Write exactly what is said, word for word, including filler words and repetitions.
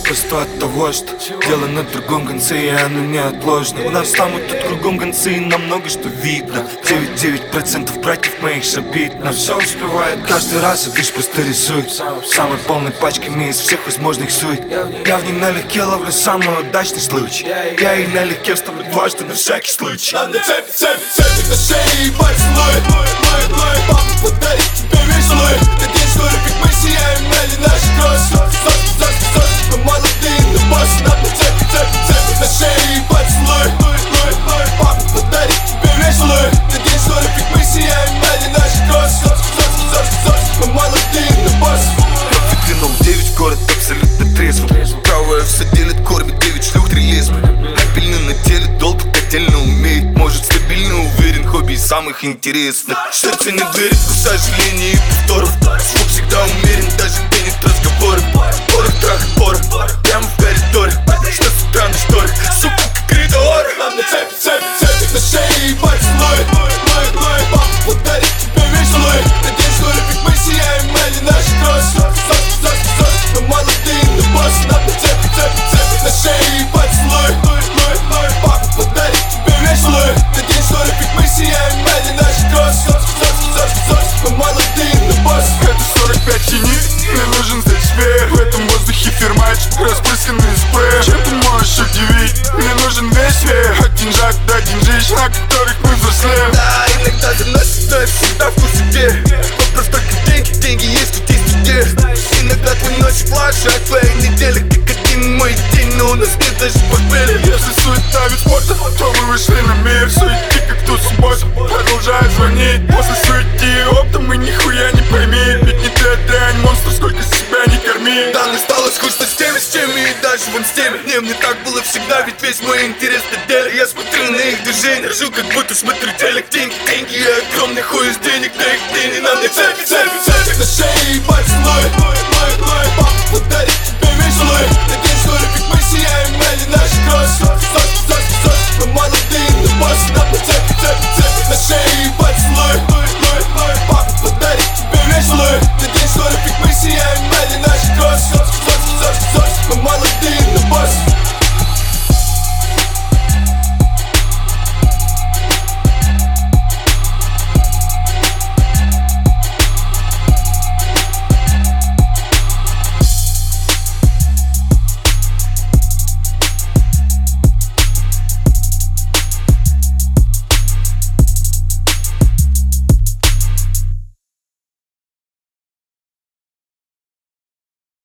просто от того, что дело на другом конце, и оно неотложно. У нас там и тут кругом гонцы, и нам много что видно. девяносто девять процентов братьев моих шабит. На все успевает каждый раз, и лишь просто рисует самой полной пачками из всех возможных сует. Я в ней налегке ловлю самый удачный случай. Я и налегке вставлю дважды на всякий случай. Она цепи, цепи, цепи на шее и поцелует. Папа подарит тебе весь луй. На день скоро, как мы сияем, мели наши кроссы. Сос, сос, сос, мы молодые, но боссы. Надо цепи, цепи, цепи на шее и поцелуй. Папа подарит тебе весь луй. На день скоро, как мы сияем, мели наши кроссы. Сос, сос, сос, мы молодые, но боссы. Витринул девять, город абсолютно трезвым. Правая все делит, кормит девять шлюх трилизм. Обильно на теле, долго котельно умеет. Может стабильно уверен, хобби из самых интересных. Сердце не верит, к сожалению, и повторов. Звук всегда умерен, даже где нет разговоров. Порох, трах, порох, прямо в коридоре. Что с утра на шторах, сука, как коридор. Надо цепи, цепи, цепи на шее и поцелуй. Папа подарит тебе весь луй. На день скоро, как мы сияем, мели наши кроссы. Сос, сос, сос, мы молодые, но боссы. Надо цепи, цепи, цепи на шее и поцелуй. Папа подарит тебе весь луй. На день скоро, как мы сияем, мели наши кроссы. Сос, сос, сос, сос, мы молодые, но боссы. Это сорок пять чинит, мне нужен здесь вверх. В этом воздухе фермач, распрысканный спрей. Чем ты можешь удивить? Мне нужен весь вверх. От деньжат до деньжищ, на которых мы взрослеем. Да, иногда заносит, но я всегда в курсе где. Вопрос только деньги, деньги есть, тут есть где. Иногда твой ночь младше, а твоя неделя как один мой день. Но у нас нет даже похмелья. Если суета вид спорта, то мы вышли на мир. Суети как тут суббота, продолжает звонить. После суети и опта мы нихуя не пойми. Ведь не ты, дрянь, монстр, сколько себя не корми. Да, мне стало скучно с теми, с теми и даже вон с теми. Не, мне так было всегда, ведь весь мой интерес на деле. Я смотрю на их движения, жил как будто смотрю телек. Деньги, деньги, я огромный хуй из денег, да их